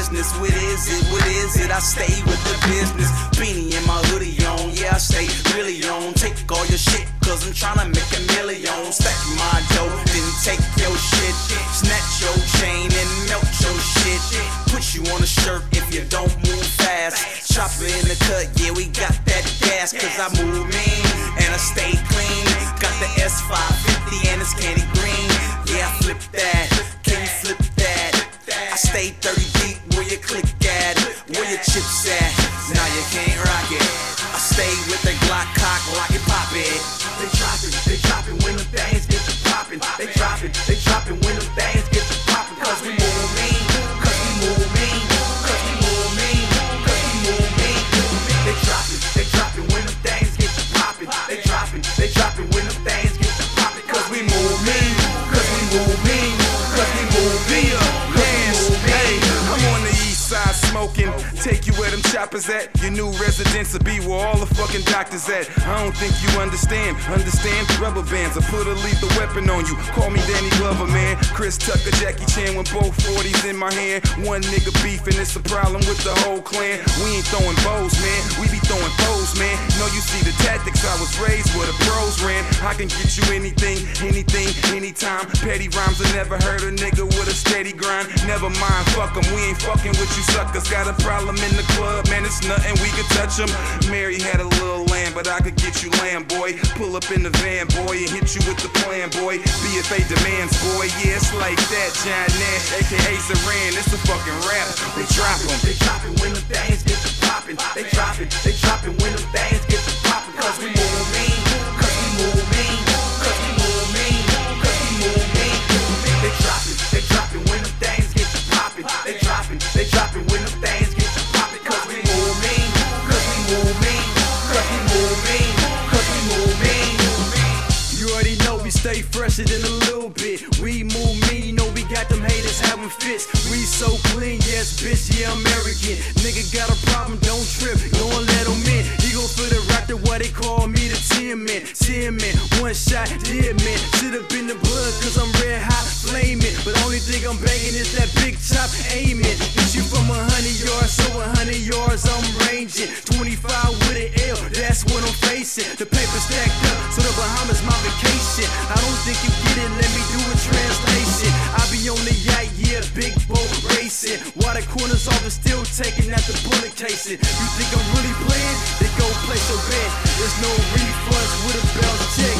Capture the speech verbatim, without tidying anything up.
business. What is it? What is it? I stay with the business. Beanie in my hoodie on, yeah, I stay really on. Take all your shit, cause I'm tryna make a million. Stack my dough, then take your shit. Snatch your chain and melt your shit. Put you on a shirt if you don't move fast. Chopper in the cut, yeah, we got that gas. Cause I move mean and I stay clean. Got the S five fifty and it's candy green. Yeah, I flip that, can you flip that? I stay thirty deep, where you click at? Where your chips at? Now you can't rock it. I stay with the Glock cock, lock it, pop it. They drop it, they drop it when the things get to poppin'. They drop it, they drop it when the things get to poppin'. Cause we move mean, cause we move mean, cause we move mean, cause we move mean. They drop it, they drop it when the things get to poppin'. They drop it, they drop it when the things get to poppin'. Cause we move mean, cause we move mean, cause we move mean. Hey, I'm on the east side smoking. Take you where them choppers at. Your new residence will be where all the fucking doctors at. I don't think you understand. Understand? Rubber bands. I put a lethal weapon on you. Call me Danny Glover, man. Chris Tucker, Jackie Chan with both forties in my hand. One nigga beefing, it's a problem with the whole clan. We ain't throwing bows, man. We be throwing foes, man. No, you see the tactics. I was raised where the pros ran. I can get you anything, anything, anytime. Petty rhymes, I never heard a nigga with a steady grind. Never mind, fuck 'em. We ain't fucking with you suckers. Got a problem in the club, man, it's nothing, we can touch 'em. Mary had a little lamb, but I could get you lamb, boy. Pull up in the van, boy, and hit you with the plan, boy. B F A demands, boy, yeah, it's like that. John Nash, A K A Saran, it's a fucking rap. They drop 'em, they drop it when the things get to poppin'. They drop it, they drop it when the things get to poppin'. Cause we move mean, cause we move mean, cause we move mean, cause we move mean. They drop it, they drop it when the things get to poppin'. They drop it, they drop it when the things get to poppin'. Cause we move mean, cause we move mean, cause we move mean, cause we move mean. You already know we stay fresher than a little bit. We move mean, you know we got them haters having fits. We so clean, yes bitch, yeah American. Nigga got a problem, don't trip, don't let him in. He gon' feel the raptor, what they call me the ten man. ten man, one shot, dead man. Should've been the blood, cause I'm red hot, flaming. But only thing I'm banging is that big chop aiming. Hit you from a hundred yards, so a hundred yards I'm ranging. twenty-five with an L, that's what I'm facing. The paper stacked up, so the Bahamas my vacation. I don't think you get it, let me do a translation. I be on the yacht, yeah, big boat racing. While the corners off is still taking out the bullet casing. You think I'm really playing? Then go place your bet. There's no refunds with a belt check.